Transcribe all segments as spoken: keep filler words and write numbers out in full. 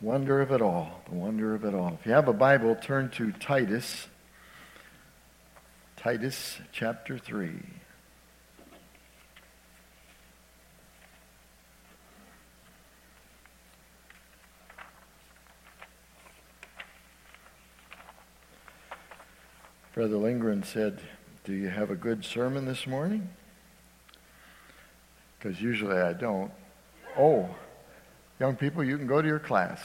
Wonder of it all, the wonder of it all. If you have a Bible, turn to Titus, Titus chapter three. Brother Lindgren said, "Do you have a good sermon this morning?" Because usually I don't. Oh, young people, you can go to your class.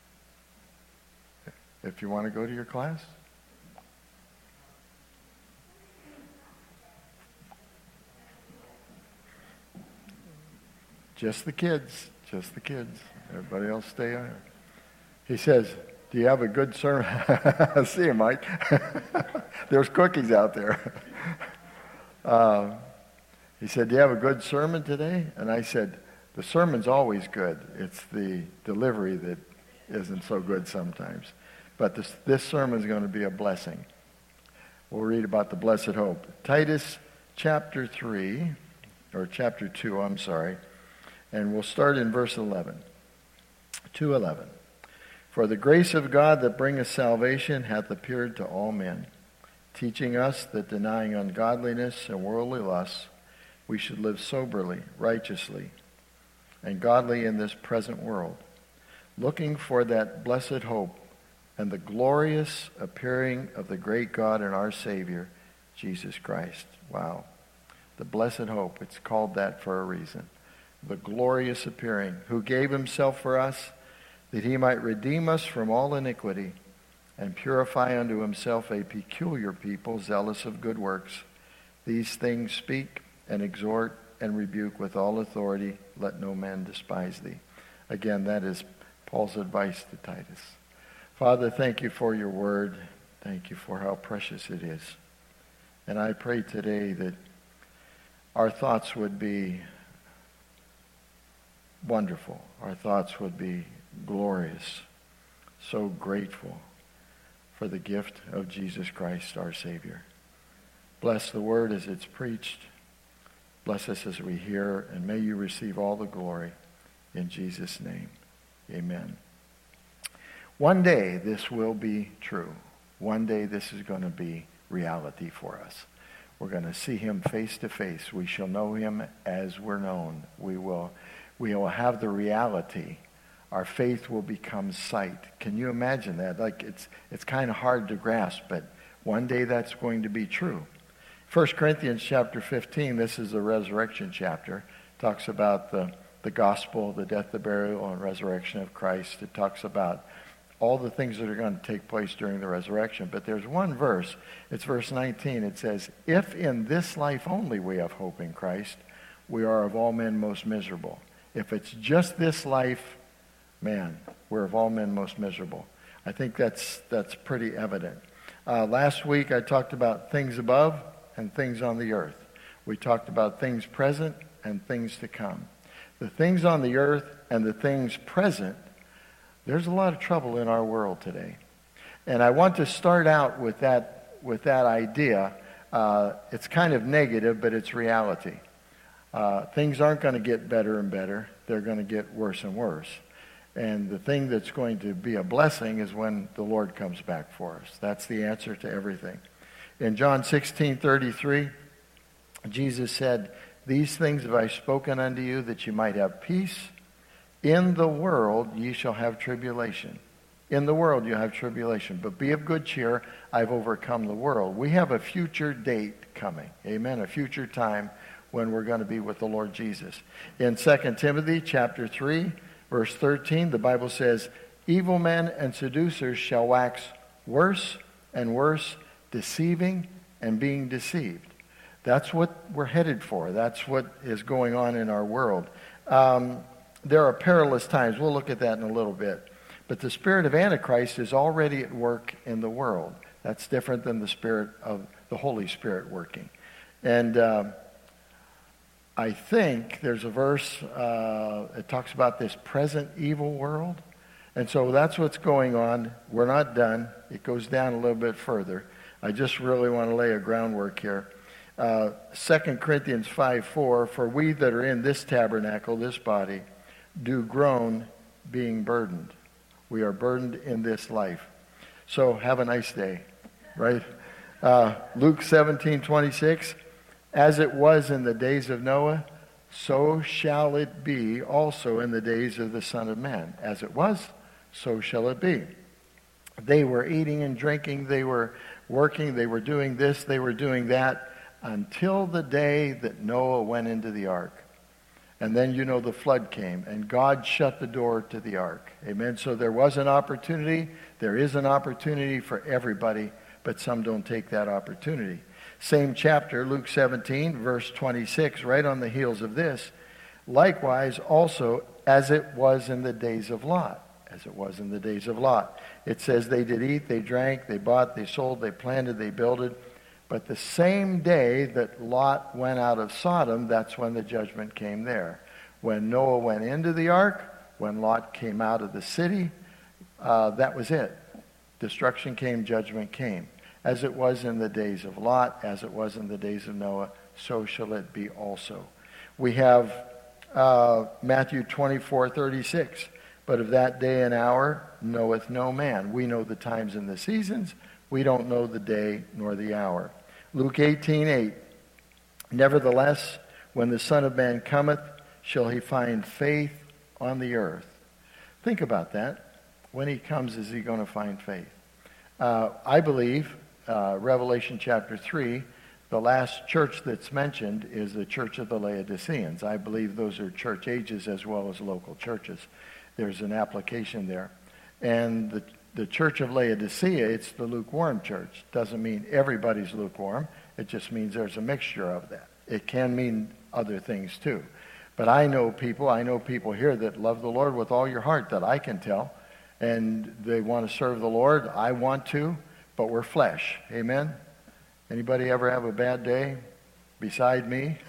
If you want to go to your class. Just the kids, just the kids. Everybody else stay on. He says, "Do you have a good sermon?" See you, Mike. There's cookies out there. uh, he said, "Do you have a good sermon today?" And I said, "The sermon's always good. It's the delivery that isn't so good sometimes. But this, this sermon's going to be a blessing." We'll read about the blessed hope. Titus chapter three, or chapter two, I'm sorry. And we'll start in verse eleven. two eleven. "For the grace of God that bringeth salvation hath appeared to all men, teaching us that denying ungodliness and worldly lusts, we should live soberly, righteously, and godly in this present world, looking for that blessed hope and the glorious appearing of the great God and our Savior, Jesus Christ." Wow. The blessed hope. It's called that for a reason. The glorious appearing, who gave himself for us, that he might redeem us from all iniquity, and purify unto himself a peculiar people, zealous of good works. These things speak and exhort and rebuke with all authority. Let no man despise thee. Again, that is Paul's advice to Titus. Father, thank you for your word. Thank you for how precious it is. And I pray today that our thoughts would be wonderful. Our thoughts would be glorious. So grateful for the gift of Jesus Christ, our Savior. Bless the word as it's preached. Bless us as we hear, and may you receive all the glory. In Jesus' name, amen. One day this will be true. One day this is going to be reality for us. We're going to see him face to face. We shall know him as we're known. We will, we will have the reality. Our faith will become sight. Can you imagine that? Like it's it's kind of hard to grasp, but one day that's going to be true. First Corinthians chapter fifteen, this is the resurrection chapter, talks about the, the gospel, the death, the burial, and resurrection of Christ. It talks about all the things that are going to take place during the resurrection. But there's one verse, it's verse nineteen. It says, "If in this life only we have hope in Christ, we are of all men most miserable." If it's just this life, man, we're of all men most miserable. I think that's that's pretty evident. Uh, last week I talked about things above and things on the earth. We talked about things present and things to come. The things on the earth and the things present, there's a lot of trouble in our world today. And I want to start out with that, with that idea. Uh, it's kind of negative, but it's reality. Uh, things aren't going to get better and better. They're going to get worse and worse. And the thing that's going to be a blessing is when the Lord comes back for us. That's the answer to everything. In John sixteen thirty-three, Jesus said, "These things have I spoken unto you, that you might have peace. In the world ye shall have tribulation." In the world you have tribulation, but be of good cheer. I've overcome the world. We have a future date coming. Amen. A future time when we're going to be with the Lord Jesus. In Second Timothy chapter three, verse thirteen, the Bible says, "Evil men and seducers shall wax worse and worse, deceiving and being deceived." That's what we're headed for. That's what is going on in our world. Um, there are perilous times. We'll look at that in a little bit. But the spirit of Antichrist is already at work in the world. That's different than the spirit of the Holy Spirit working. And uh, I think there's a verse, uh, it talks about this present evil world. And so that's what's going on. We're not done. It goes down a little bit further. I just really want to lay a groundwork here. Uh, Second Corinthians five four, "For we that are in this tabernacle, this body, do groan, being burdened." We are burdened in this life. So have a nice day, right? Uh, Luke seventeen twenty-six, as it was in the days of Noah, so shall it be also in the days of the Son of Man. As it was, so shall it be. They were eating and drinking, they were working, they were doing this, they were doing that, until the day that Noah went into the ark. And then, you know, the flood came, and God shut the door to the ark. Amen? So there was an opportunity. There is an opportunity for everybody, but some don't take that opportunity. Same chapter, Luke seventeen, verse twenty-six, right on the heels of this. Likewise, also, as it was in the days of Lot. As it was in the days of Lot. It says they did eat, they drank, they bought, they sold, they planted, they builded. But the same day that Lot went out of Sodom, that's when the judgment came there. When Noah went into the ark, when Lot came out of the city, uh, that was it. Destruction came, judgment came. As it was in the days of Lot, as it was in the days of Noah, so shall it be also. We have uh, Matthew twenty-four thirty-six. But of that day and hour knoweth no man. We know the times and the seasons. We don't know the day nor the hour. Luke eighteen eight. Nevertheless, when the Son of Man cometh, shall he find faith on the earth? Think about that. When he comes, is he going to find faith? Uh, I believe, uh, Revelation chapter three, the last church that's mentioned is the church of the Laodiceans. I believe those are church ages as well as local churches. There's an application there. And the, the church of Laodicea, it's the lukewarm church. Doesn't mean everybody's lukewarm. It just means there's a mixture of that. It can mean other things too. But I know people, I know people here that love the Lord with all your heart, that I can tell. And they want to serve the Lord. I want to, but we're flesh. Amen? Anybody ever have a bad day beside me?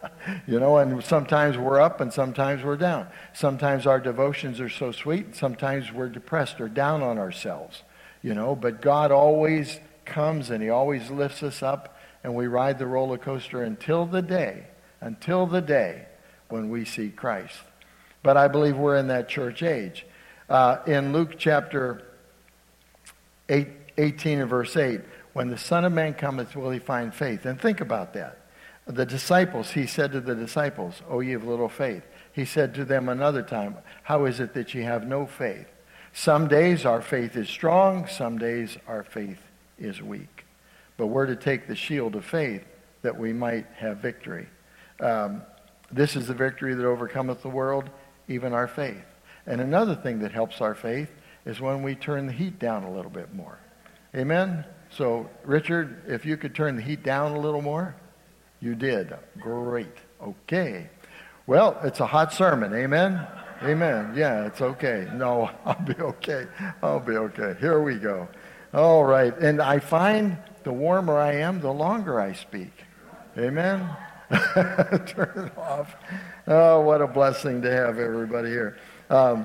You know, and sometimes we're up and sometimes we're down. Sometimes our devotions are so sweet, sometimes we're depressed or down on ourselves. You know, but God always comes and he always lifts us up, and we ride the roller coaster until the day, until the day when we see Christ. But I believe we're in that church age. Uh, in Luke chapter eight, eighteen and verse eight, when the Son of Man cometh, will he find faith? And think about that. The disciples, he said to the disciples, O ye of little faith. He said to them another time, how is it that ye have no faith? Some days our faith is strong, some days our faith is weak. But we're to take the shield of faith that we might have victory. Um, this is the victory that overcometh the world, even our faith. And another thing that helps our faith is when we turn the heat down a little bit more. Amen? So, Richard, if you could turn the heat down a little more. You did. Great. Okay. Well, it's a hot sermon. Amen? Amen. Yeah, it's okay. No, I'll be okay. I'll be okay. Here we go. All right. And I find the warmer I am, the longer I speak. Amen? Turn it off. Oh, what a blessing to have everybody here. Um,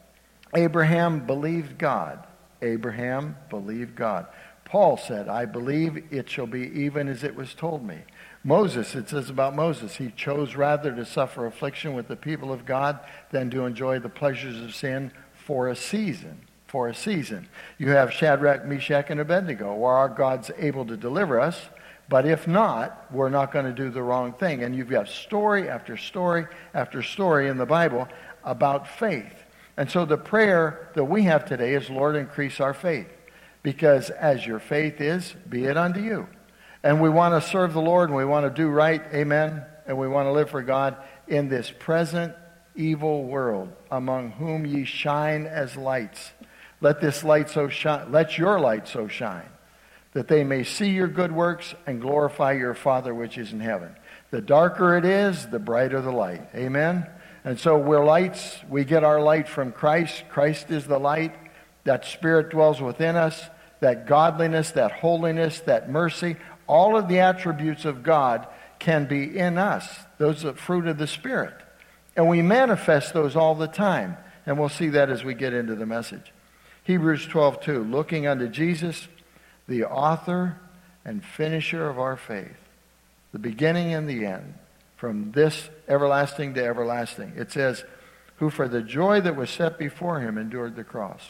Abraham believed God. Abraham believed God. Paul said, I believe it shall be even as it was told me. Moses, it says about Moses, he chose rather to suffer affliction with the people of God than to enjoy the pleasures of sin for a season. For a season. You have Shadrach, Meshach, and Abednego. Well, our God's able to deliver us, but if not, we're not going to do the wrong thing. And you've got story after story after story in the Bible about faith. And so the prayer that we have today is, Lord, increase our faith. Because as your faith is, be it unto you. And we want to serve the Lord and we want to do right, amen, and we want to live for God in this present evil world, among whom ye shine as lights. Let this light so shine, let your light so shine, that they may see your good works and glorify your Father which is in heaven. The darker it is, the brighter the light. Amen? And so we're lights. We get our light from Christ. Christ is the light. That Spirit dwells within us. That godliness, that holiness, that mercy, all of the attributes of God can be in us. Those are the fruit of the Spirit. And we manifest those all the time. And we'll see that as we get into the message. Hebrews twelve two, looking unto Jesus, the author and finisher of our faith, the beginning and the end, from this everlasting to everlasting. It says, who for the joy that was set before him endured the cross.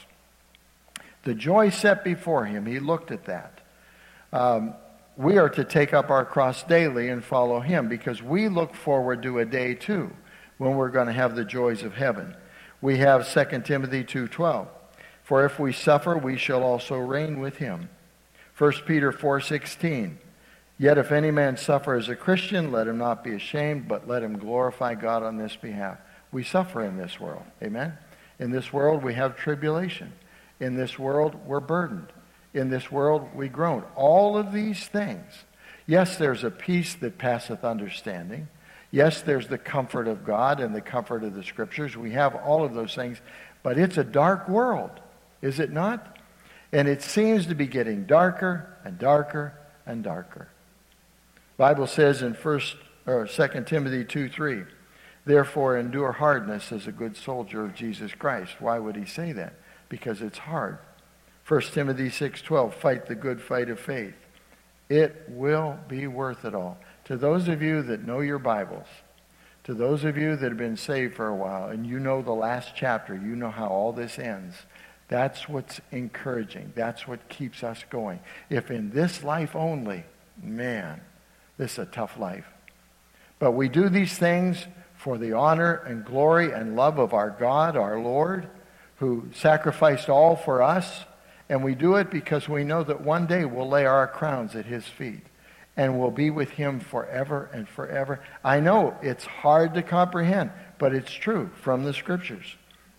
The joy set before him, he looked at that. Um, we are to take up our cross daily and follow him because we look forward to a day too when we're going to have the joys of heaven. We have Second Timothy two twelve. For if we suffer, we shall also reign with him. First Peter four sixteen. Yet if any man suffer as a Christian, let him not be ashamed, but let him glorify God on this behalf. We suffer in this world. Amen? In this world, we have tribulation. In this world, we're burdened. In this world, we groan. All of these things. Yes, there's a peace that passeth understanding. Yes, there's the comfort of God and the comfort of the Scriptures. We have all of those things. But it's a dark world, is it not? And it seems to be getting darker and darker and darker. The Bible says in first or Second Timothy two three, therefore endure hardness as a good soldier of Jesus Christ. Why would he say that? Because it's hard. First Timothy six twelve, fight the good fight of faith. It will be worth it all. To those of you that know your Bibles, to those of you that have been saved for a while, and you know the last chapter, you know how all this ends, that's what's encouraging. That's what keeps us going. If in this life only, man, this is a tough life. But we do these things for the honor and glory and love of our God, our Lord, who sacrificed all for us. And we do it because we know that one day we'll lay our crowns at his feet. And we'll be with him forever and forever. I know it's hard to comprehend, but it's true from the Scriptures.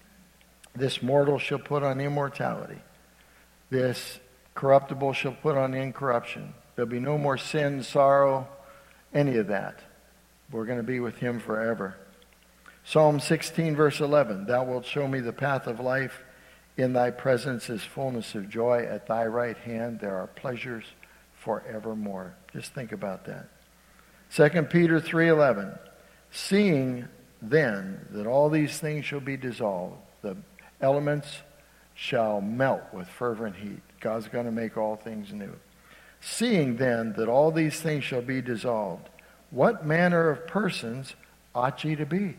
This mortal shall put on immortality. This corruptible shall put on incorruption. There'll be no more sin, sorrow, any of that. We're going to be with him forever. Psalm sixteen, verse eleven, thou wilt show me the path of life. In thy presence is fullness of joy. At thy right hand there are pleasures forevermore. Just think about that. Second Peter three eleven, seeing then that all these things shall be dissolved, the elements shall melt with fervent heat. God's going to make all things new. Seeing then that all these things shall be dissolved, what manner of persons ought ye to be?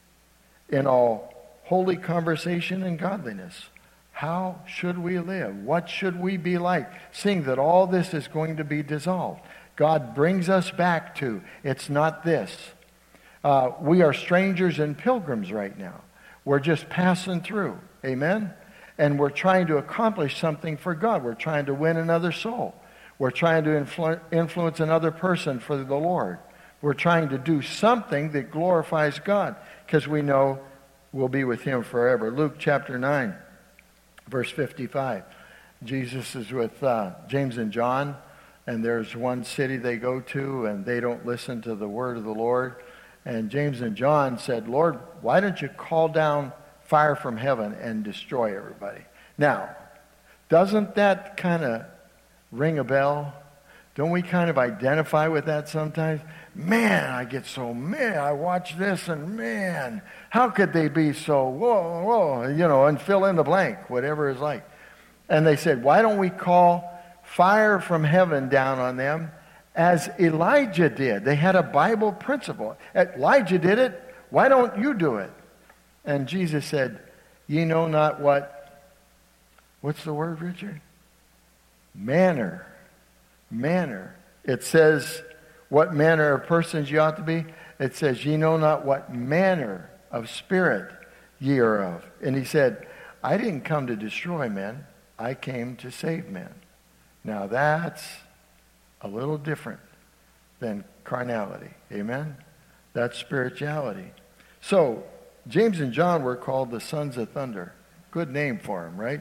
In all holy conversation and godliness. How should we live? What should we be like? Seeing that all this is going to be dissolved. God brings us back to, it's not this. Uh, we are strangers and pilgrims right now. We're just passing through. Amen? And we're trying to accomplish something for God. We're trying to win another soul. We're trying to influ- influence another person for the Lord. We're trying to do something that glorifies God because we know we'll be with him forever. Luke chapter nine, verse fifty-five. Jesus is with uh, James and John, and there's one city they go to, and they don't listen to the word of the Lord. And James and John said, Lord, why don't you call down fire from heaven and destroy everybody? Now, doesn't that kind of ring a bell? Don't we kind of identify with that sometimes? Man, I get so mad. I watch this and man, how could they be so, whoa, whoa, you know, and fill in the blank, whatever is like. And they said, why don't we call fire from heaven down on them as Elijah did? They had a Bible principle. Elijah did it. Why don't you do it? And Jesus said, ye know not what, what's the word, Richard? Manner. Manner. It says, what manner of persons ye ought to be? It says, ye know not what manner of spirit ye are of. And he said, I didn't come to destroy men. I came to save men. Now that's a little different than carnality. Amen? That's spirituality. So, James and John were called the sons of thunder. Good name for them, right?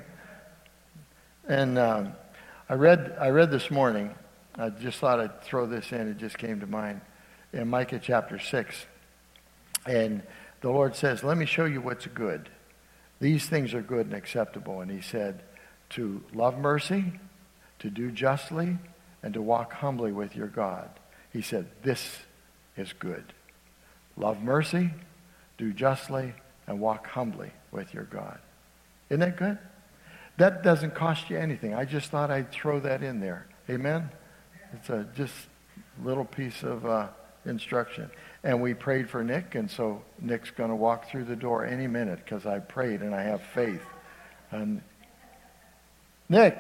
And um, I read I read this morning, I just thought I'd throw this in, it just came to mind, in Micah chapter six. And the Lord says, let me show you what's good. These things are good and acceptable. And he said, to love mercy, to do justly, and to walk humbly with your God. He said, this is good. Love mercy, do justly, and walk humbly with your God. Isn't that good? That doesn't cost you anything. I just thought I'd throw that in there. Amen? It's a just little piece of uh, instruction. And we prayed for Nick, and so Nick's going to walk through the door any minute because I prayed and I have faith. And Nick,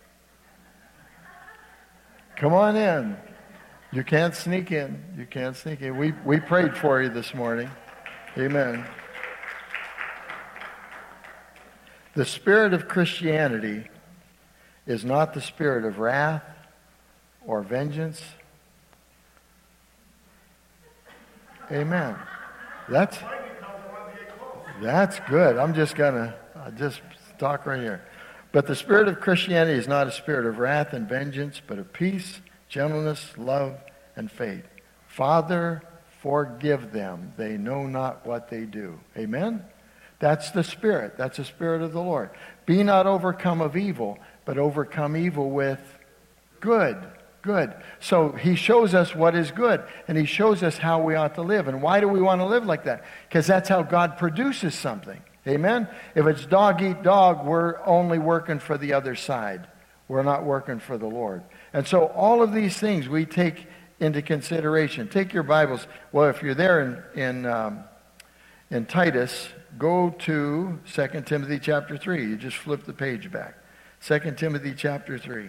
come on in. You can't sneak in. You can't sneak in. We, we prayed for you this morning. Amen. The spirit of Christianity is not the spirit of wrath or vengeance. Amen. That's that's good. I'm just gonna I'll just talk right here. But the spirit of Christianity is not a spirit of wrath and vengeance, but of peace, gentleness, love, and faith. Father, forgive them. They know not what they do. Amen? That's the spirit. That's the spirit of the Lord. Be not overcome of evil, but overcome evil with good. Good. So he shows us what is good, and he shows us how we ought to live. And why do we want to live like that? Because that's how God produces something. Amen? If it's dog eat dog, we're only working for the other side. We're not working for the Lord. And so all of these things we take into consideration. Take your Bibles. Well, if you're there in in, um, in Titus, go to Second Timothy chapter three. You just flip the page back. Second Timothy chapter three.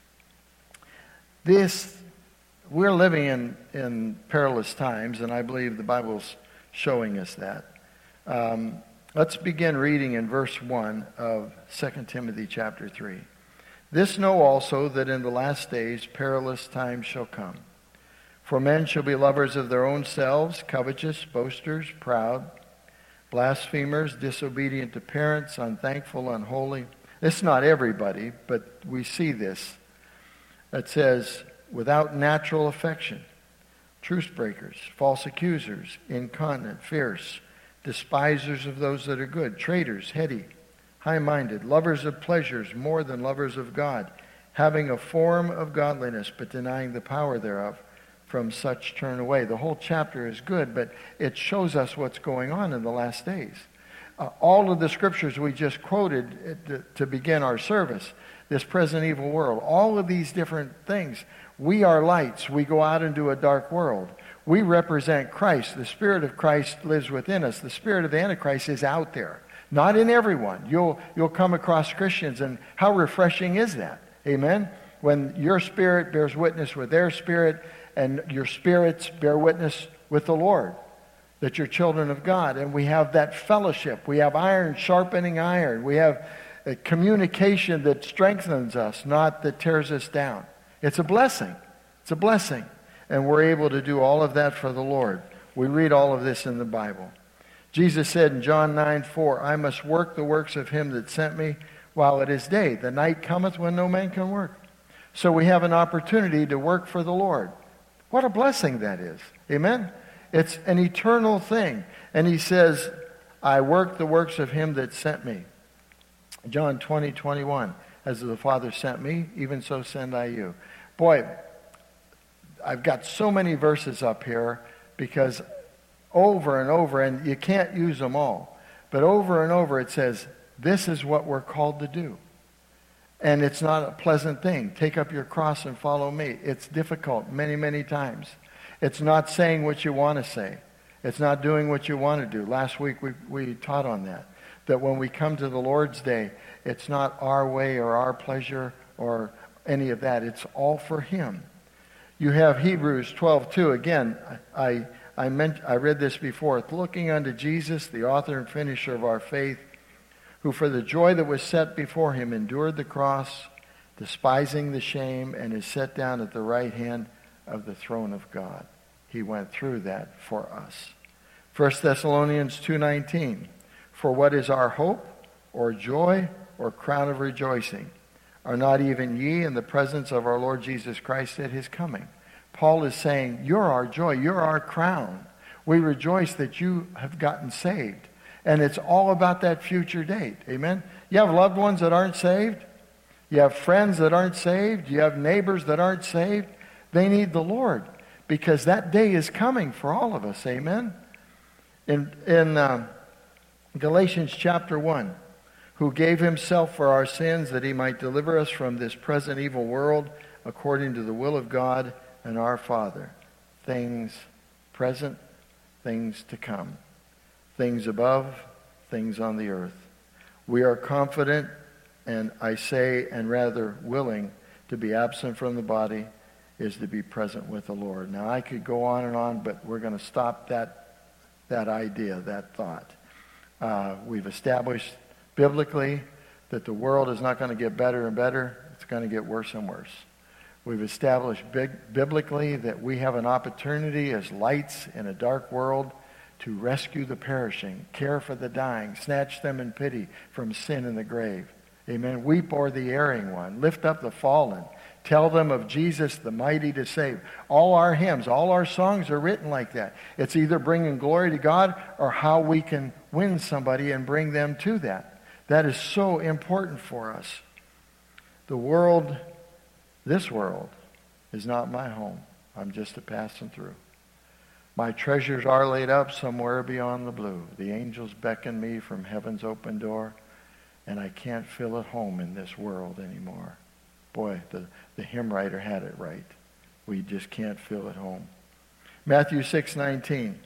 This, we're living in, in perilous times, and I believe the Bible's showing us that. Um, let's begin reading in verse one of Second Timothy chapter three. This know also, that in the last days perilous times shall come. For men shall be lovers of their own selves, covetous, boasters, proud, blasphemers, disobedient to parents, unthankful, unholy. This is not everybody, but we see this. It says, without natural affection, truce breakers, false accusers, incontinent, fierce, despisers of those that are good, traitors, heady, high-minded, lovers of pleasures more than lovers of God, having a form of godliness, but denying the power thereof. From such turn away. The whole chapter is good, but it shows us what's going on in the last days. Uh, all of the scriptures we just quoted to, to begin our service, this present evil world, all of these different things. We are lights. We go out into a dark world. We represent Christ. The Spirit of Christ lives within us. The spirit of the Antichrist is out there. Not in everyone. You'll, you'll come across Christians, and how refreshing is that? Amen? When your spirit bears witness with their spirit, and your spirits bear witness with the Lord, that you're children of God. And we have that fellowship. We have iron sharpening iron. We have a communication that strengthens us, not that tears us down. It's a blessing. It's a blessing. And we're able to do all of that for the Lord. We read all of this in the Bible. Jesus said in John nine four, I must work the works of him that sent me while it is day. The night cometh when no man can work. So we have an opportunity to work for the Lord. What a blessing that is. Amen? It's an eternal thing. And he says, I work the works of him that sent me. John twenty twenty-one, as the Father sent me, even so send I you. Boy, I've got so many verses up here because over and over, and you can't use them all, but over and over it says, this is what we're called to do. And it's not a pleasant thing. Take up your cross and follow me. It's difficult many, many times. It's not saying what you want to say. It's not doing what you want to do. Last week we, we taught on that. That when we come to the Lord's Day, it's not our way or our pleasure or any of that. It's all for him. You have Hebrews twelve two. Again, I, I, meant, I read this before. Looking unto Jesus, the author and finisher of our faith, who for the joy that was set before him endured the cross, despising the shame, and is set down at the right hand of the throne of God. He went through that for us. First Thessalonians two nineteen. For what is our hope, or joy, or crown of rejoicing? Are not even ye in the presence of our Lord Jesus Christ at his coming? Paul is saying, you're our joy, you're our crown. We rejoice that you have gotten saved. And it's all about that future date. Amen? You have loved ones that aren't saved. You have friends that aren't saved. You have neighbors that aren't saved. They need the Lord because that day is coming for all of us. Amen? In, in um, Galatians chapter one, who gave himself for our sins that he might deliver us from this present evil world according to the will of God and our Father. Things present, things to come, things above, things on the earth. We are confident, and I say, and rather willing, to be absent from the body is to be present with the Lord. Now, I could go on and on, but we're going to stop that, that idea, that thought. Uh, we've established biblically that the world is not going to get better and better. It's going to get worse and worse. We've established big, biblically that we have an opportunity as lights in a dark world to rescue the perishing, care for the dying, snatch them in pity from sin and the grave. Amen. Weep o'er the erring one. Lift up the fallen. Tell them of Jesus, the mighty to save. All our hymns, all our songs are written like that. It's either bringing glory to God or how we can win somebody and bring them to that. That is so important for us. The world, this world, is not my home. I'm just a passing through. My treasures are laid up somewhere beyond the blue. The angels beckon me from heaven's open door, and I can't feel at home in this world anymore. Boy, the, the hymn writer had it right. We just can't feel at home. Matthew six nineteen.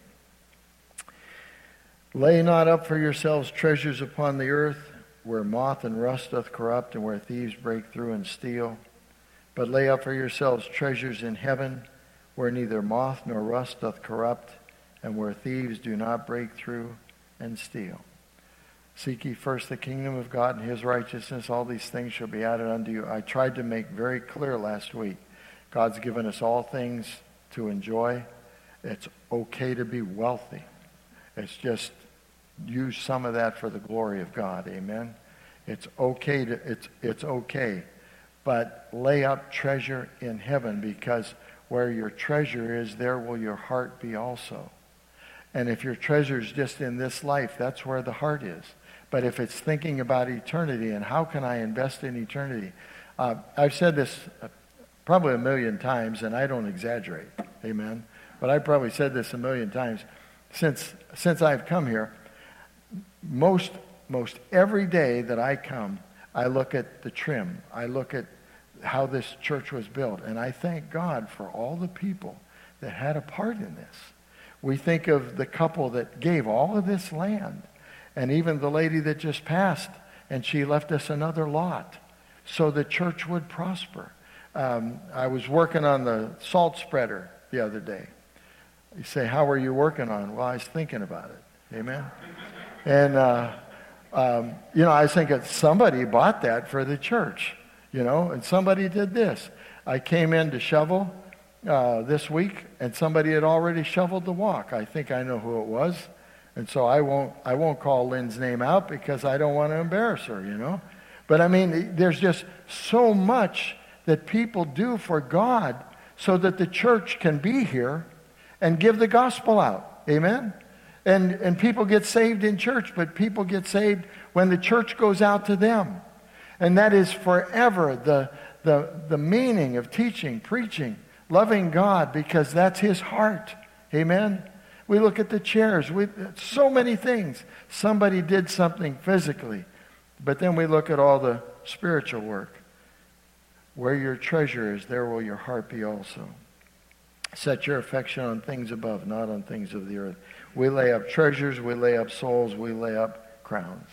Lay not up for yourselves treasures upon the earth, where moth and rust doth corrupt, and where thieves break through and steal. But lay up for yourselves treasures in heaven, where neither moth nor rust doth corrupt, and where thieves do not break through and steal. Seek ye first the kingdom of God and his righteousness. All these things shall be added unto you. I tried to make very clear last week. God's given us all things to enjoy. It's okay to be wealthy. It's just use some of that for the glory of God. Amen. It's okay to it's it's okay. But lay up treasure in heaven, because where your treasure is, there will your heart be also. And if your treasure is just in this life, that's where the heart is. But if it's thinking about eternity and how can I invest in eternity, uh, I've said this probably a million times, and I don't exaggerate, amen. But I've probably said this a million times since since I've come here. Most most every day that I come, I look at the trim. I look at how this church was built, and I thank God for all the people that had a part in this. We think of the couple that gave all of this land, and even the lady that just passed, and she left us another lot so the church would prosper. Um, I was working on the salt spreader the other day. You say, how were you working on? Well, I was thinking about it. Amen? And, uh, um, you know, I was thinking somebody bought that for the church, you know, and somebody did this. I came in to shovel uh, this week, and somebody had already shoveled the walk. I think I know who it was. And so I won't I won't call Lynn's name out because I don't want to embarrass her, you know. But I mean, there's just so much that people do for God so that the church can be here and give the gospel out. Amen? And and people get saved in church, but people get saved when the church goes out to them. And that is forever the the the meaning of teaching, preaching, loving God, because that's his heart. Amen? We look at the chairs. We, so many things. Somebody did something physically. But then we look at all the spiritual work. Where your treasure is, there will your heart be also. Set your affection on things above, not on things of the earth. We lay up treasures. We lay up souls. We lay up crowns.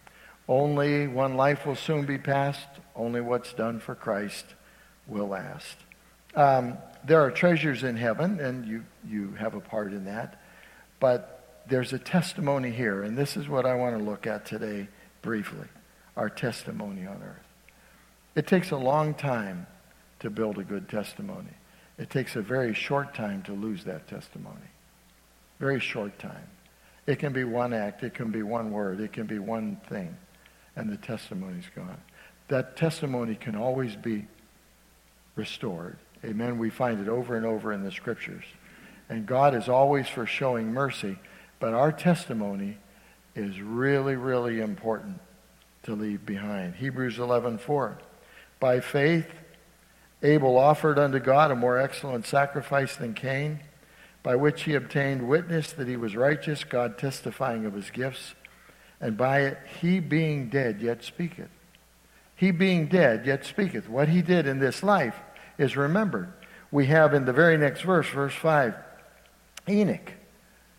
Only one life will soon be passed. Only what's done for Christ will last. Um, there are treasures in heaven, and you, you have a part in that. But there's a testimony here, and this is what I want to look at today briefly, our testimony on earth. It takes a long time to build a good testimony. It takes a very short time to lose that testimony. Very short time. It can be one act, it can be one word, it can be one thing, and the testimony's gone. That testimony can always be restored. Amen. We find it over and over in the scriptures. And God is always for showing mercy, but our testimony is really, really important to leave behind. Hebrews eleven four. By faith, Abel offered unto God a more excellent sacrifice than Cain, by which he obtained witness that he was righteous, God testifying of his gifts, and by it he being dead yet speaketh. He being dead yet speaketh. What he did in this life is remembered. We have in the very next verse, verse five, Enoch.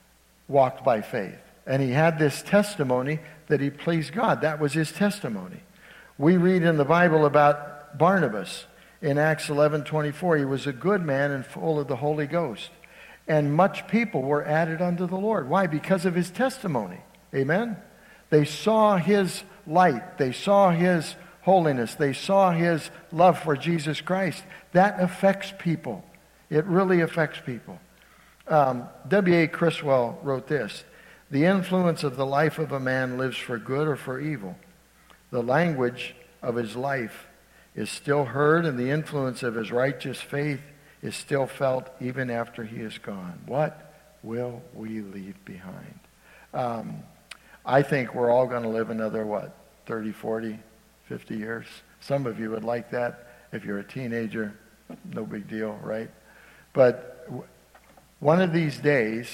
walked by faith. And he had this testimony that he pleased God. That was his testimony. We read in the Bible about Barnabas in Acts eleven twenty-four. He was a good man and full of the Holy Ghost. And much people were added unto the Lord. Why? Because of his testimony. Amen? They saw his light. They saw his holiness. They saw his love for Jesus Christ. That affects people. It really affects people. Um, W A Criswell wrote this: the influence of the life of a man lives for good or for evil. The language of his life is still heard, and the influence of his righteous faith is still felt even after he is gone. What will we leave behind? Um, I think we're all going to live another, what, thirty, forty, fifty years? Some of you would like that. If you're a teenager, no big deal, right? But one of these days,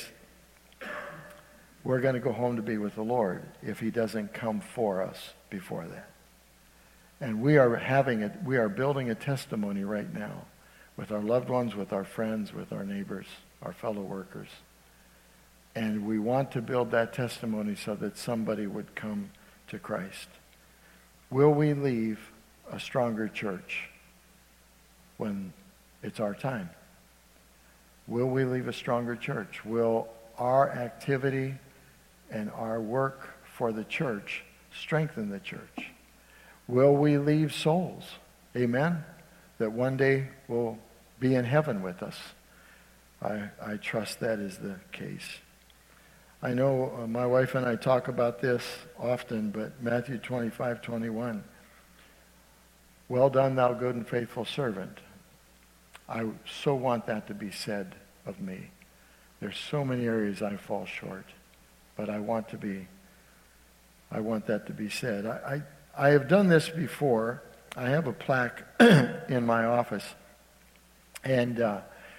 we're going to go home to be with the Lord if he doesn't come for us before that. And we are having it, we are building a testimony right now with our loved ones, with our friends, with our neighbors, our fellow workers. And we want to build that testimony so that somebody would come to Christ. Will we leave a stronger church when it's our time? Will we leave a stronger church? Will our activity and our work for the church strengthen the church? Will we leave souls? Amen? That one day will be in heaven with us. I, I trust that is the case. I know uh, my wife and I talk about this often, but Matthew twenty-five twenty-one, well done, thou good and faithful servant. I so want that to be said of me. There's so many areas I fall short, but I want to be, I want that to be said. I, I, I have done this before. I have a plaque in my office, and uh,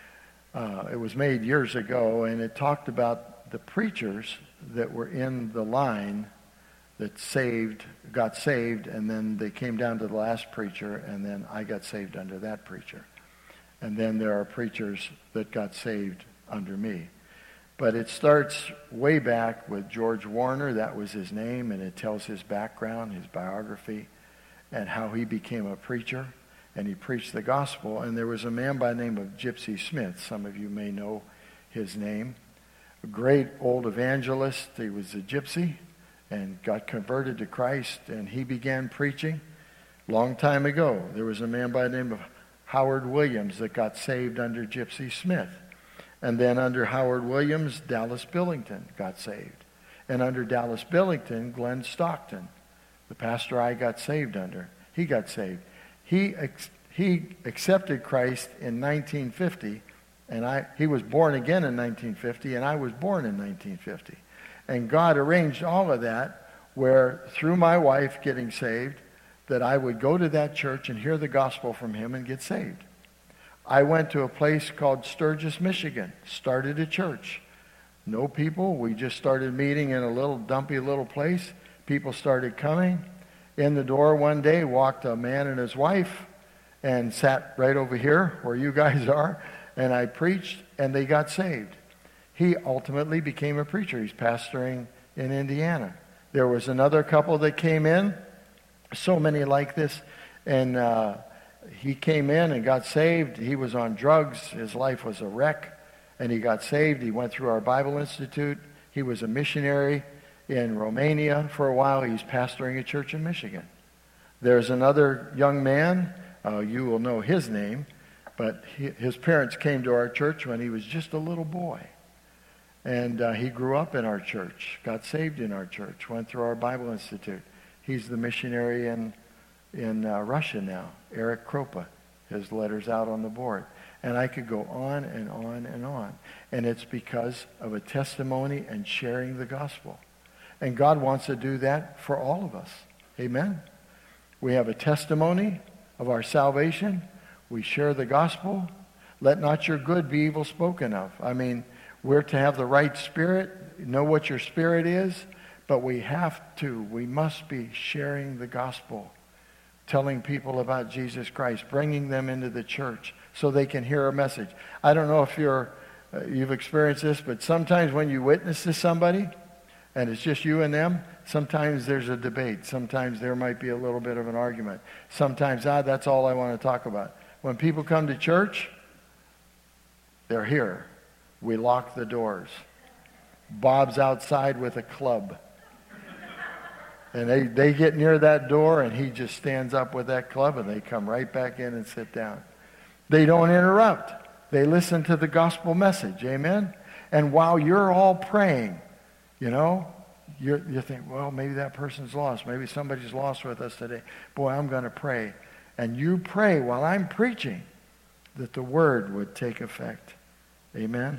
uh, it was made years ago, and it talked about the preachers that were in the line that saved, got saved, and then they came down to the last preacher, and then I got saved under that preacher. And then there are preachers that got saved under me. But it starts way back with George Warner. That was his name, and it tells his background, his biography, and how he became a preacher, and he preached the gospel. And there was a man by the name of Gypsy Smith. Some of you may know his name. A great old evangelist. He was a gypsy and got converted to Christ, and he began preaching long time ago. There was a man by the name of Howard Williams that got saved under Gypsy Smith. And then under Howard Williams, Dallas Billington got saved. And under Dallas Billington, Glenn Stockton, the pastor I got saved under, he got saved. He ex- he accepted Christ in nineteen fifty, and I he was born again in nineteen fifty, and I was born in nineteen fifty. And God arranged all of that where, through my wife getting saved, that I would go to that church and hear the gospel from him and get saved. I went to a place called Sturgis, Michigan, started a church. No people. We just started meeting in a little dumpy little place. People started coming. In the door one day walked a man and his wife and sat right over here where you guys are. And I preached, and they got saved. He ultimately became a preacher. He's pastoring in Indiana. There was another couple that came in, so many like this, and uh, he came in and got saved. He was on drugs. His life was a wreck, and he got saved. He went through our Bible Institute. He was a missionary in Romania for a while. He's pastoring a church in Michigan. There's another young man. Uh, you will know his name. But he, his parents came to our church when he was just a little boy. And uh, he grew up in our church, got saved in our church, went through our Bible Institute. He's the missionary in, in uh, Russia now, Eric Kropa. His letter's out on the board. And I could go on and on and on. And it's because of a testimony and sharing the gospel. And God wants to do that for all of us. Amen? We have a testimony of our salvation. We share the gospel. Let not your good be evil spoken of. I mean, we're to have the right spirit, know what your spirit is, but we have to, we must be sharing the gospel, telling people about Jesus Christ, bringing them into the church so they can hear a message. I don't know if you're uh, you've experienced this, but sometimes when you witness to somebody and it's just you and them, sometimes there's a debate. Sometimes there might be a little bit of an argument. Sometimes, ah, that's all I want to talk about. When people come to church, they're here. We lock the doors. Bob's outside with a club. And they, they get near that door, and he just stands up with that club, and they come right back in and sit down. They don't interrupt. They listen to the gospel message. Amen? And while you're all praying, you know, you're, you think, well, maybe that person's lost. Maybe somebody's lost with us today. Boy, I'm going to pray. And you pray while I'm preaching that the word would take effect. Amen?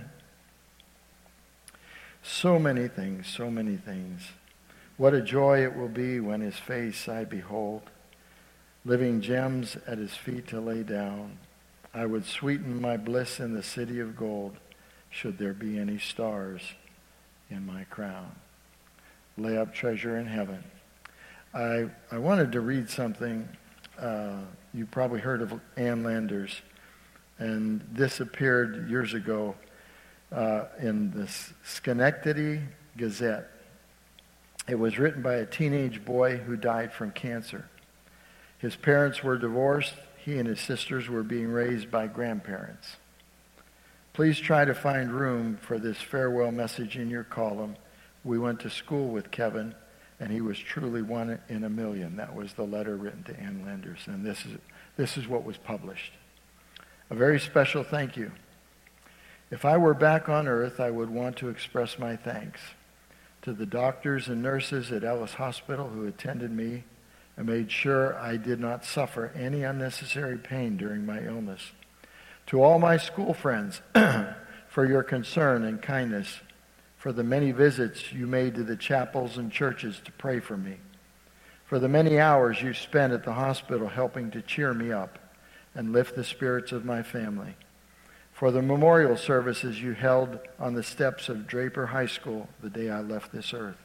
So many things, so many things. What a joy it will be when his face I behold, living gems at his feet to lay down. I would sweeten my bliss in the city of gold, should there be any stars in my crown. Lay up treasure in heaven. I, I wanted to read something. Uh, you probably heard of Ann Landers, and this appeared years ago uh, in the Schenectady Gazette. It was written by a teenage boy who died from cancer. His parents were divorced. He and his sisters were being raised by grandparents. Please try to find room for this farewell message in your column. We went to school with Kevin, and he was truly one in a million. That was the letter written to Ann Landers, and this is, this is what was published. A very special thank you. If I were back on earth, I would want to express my thanks to the doctors and nurses at Ellis Hospital who attended me and made sure I did not suffer any unnecessary pain during my illness. To all my school friends, for your concern and kindness, for the many visits you made to the chapels and churches to pray for me, for the many hours you spent at the hospital helping to cheer me up and lift the spirits of my family, for the memorial services you held on the steps of Draper High School the day I left this earth.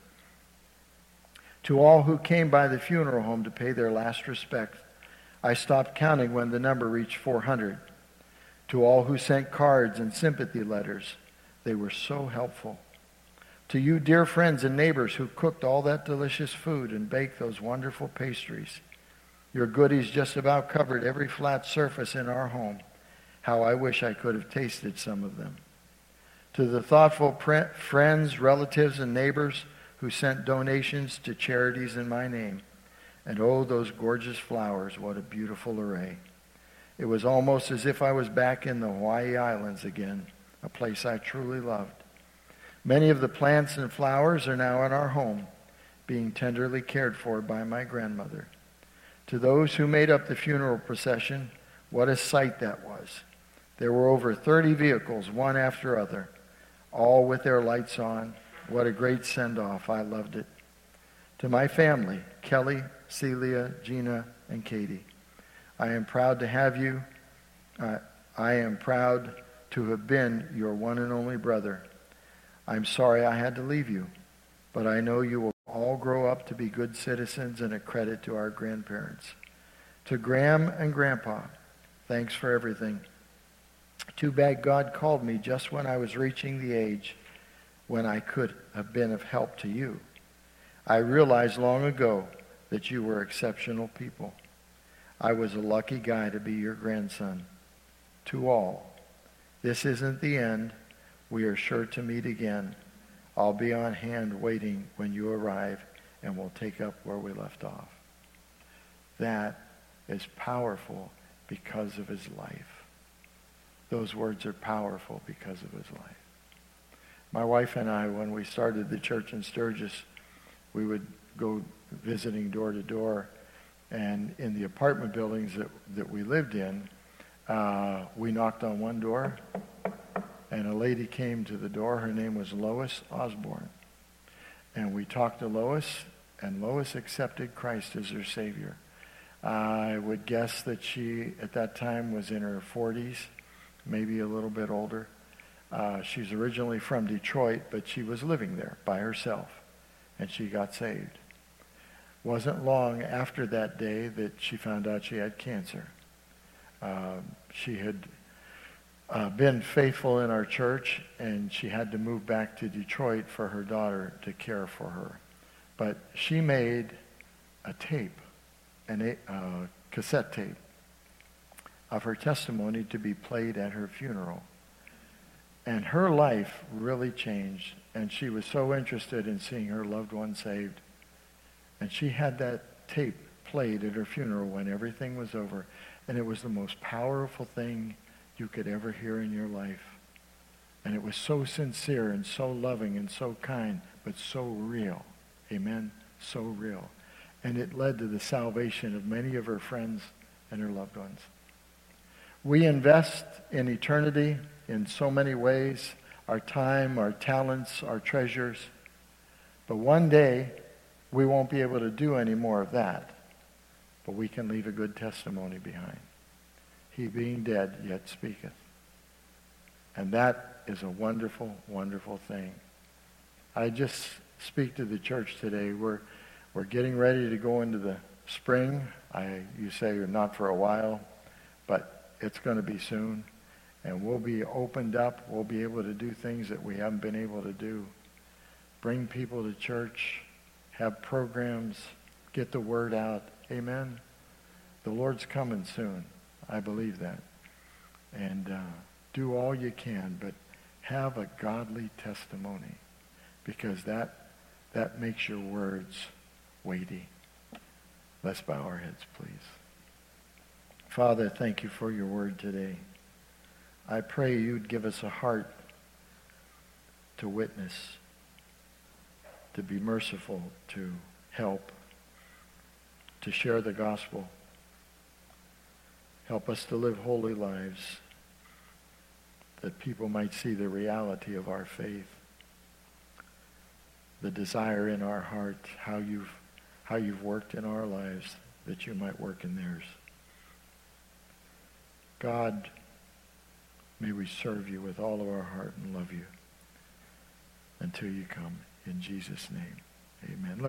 To all who came by the funeral home to pay their last respect, I stopped counting when the number reached four hundred. To all who sent cards and sympathy letters, they were so helpful. To you, dear friends and neighbors who cooked all that delicious food and baked those wonderful pastries, your goodies just about covered every flat surface in our home. How I wish I could have tasted some of them. To the thoughtful pre- friends, relatives, and neighbors who sent donations to charities in my name. And oh, those gorgeous flowers, what a beautiful array. It was almost as if I was back in the Hawaii Islands again, a place I truly loved. Many of the plants and flowers are now in our home, being tenderly cared for by my grandmother. To those who made up the funeral procession, what a sight that was. There were over thirty vehicles, one after other, all with their lights on. What a great send-off. I loved it. To my family, Kelly, Celia, Gina, and Katie, I am proud to have you. Uh, I am proud to have been your one and only brother. I'm sorry I had to leave you, but I know you will all grow up to be good citizens and a credit to our grandparents. To Graham and Grandpa, thanks for everything. Too bad God called me just when I was reaching the age when I could have been of help to you. I realized long ago that you were exceptional people. I was a lucky guy to be your grandson. To all, this isn't the end. We are sure to meet again. I'll be on hand waiting when you arrive, and we'll take up where we left off. That is powerful because of his life. Those words are powerful because of his life. My wife and I, when we started the church in Sturgis, we would go visiting door to door, and in the apartment buildings that, that we lived in, uh, we knocked on one door, and a lady came to the door. Her name was Lois Osborne. And we talked to Lois, and Lois accepted Christ as her Savior. I would guess that she, at that time, was in her forties, maybe a little bit older. Uh, she's originally from Detroit, but she was living there by herself, and she got saved. Wasn't long after that day that she found out she had cancer. Uh, she had uh, been faithful in our church, and she had to move back to Detroit for her daughter to care for her. But she made a tape, a uh, cassette tape, of her testimony to be played at her funeral. And her life really changed, and she was so interested in seeing her loved one saved. And she had that tape played at her funeral when everything was over, and it was the most powerful thing you could ever hear in your life. And it was so sincere and so loving and so kind, but so real. Amen? So real. And it led to the salvation of many of her friends and her loved ones. We invest in eternity in so many ways, our time, our talents, our treasures. But one day, we won't be able to do any more of that. But we can leave a good testimony behind. He being dead yet speaketh. And that is a wonderful, wonderful thing. I just speak to the church today. We're, we're getting ready to go into the spring. I, you say you're not for a while, but it's going to be soon. And we'll be opened up. We'll be able to do things that we haven't been able to do. Bring people to church. Have programs. Get the word out. Amen. The Lord's coming soon. I believe that. And uh, do all you can, but have a godly testimony, because that that makes your words weighty. Let's bow our heads, please. Father, thank you for your word today. I pray you'd give us a heart to witness, to be merciful, to help, to share the gospel. Help us to live holy lives, that people might see the reality of our faith, the desire in our heart, how you've, how you've worked in our lives, that you might work in theirs. God, may we serve you with all of our heart and love you until you come. In Jesus' name, amen. Look